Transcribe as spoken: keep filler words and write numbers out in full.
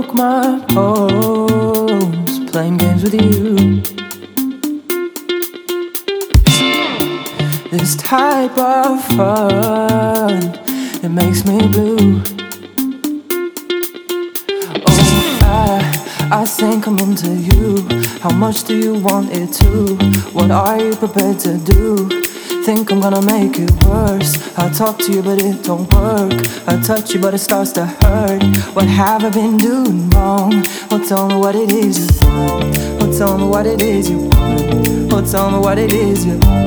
broke my bones playing games with you. This type of fun, it makes me blue. Oh, I, I think I'm into you. How much do you want it to? What are you prepared to do? Think I'm gonna make it worse. I talk to you but it don't work. I touch you but it starts to hurt. What have I been doing wrong? Well, tell me what it is you want. Well, tell me what it is you want. Well, tell me what it is you want.